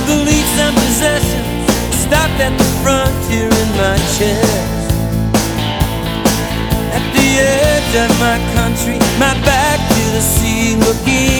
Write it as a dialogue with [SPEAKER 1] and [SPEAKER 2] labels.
[SPEAKER 1] beliefs and possessions stopped at the frontier in my chest. At the edge of my country, my back to the sea, looking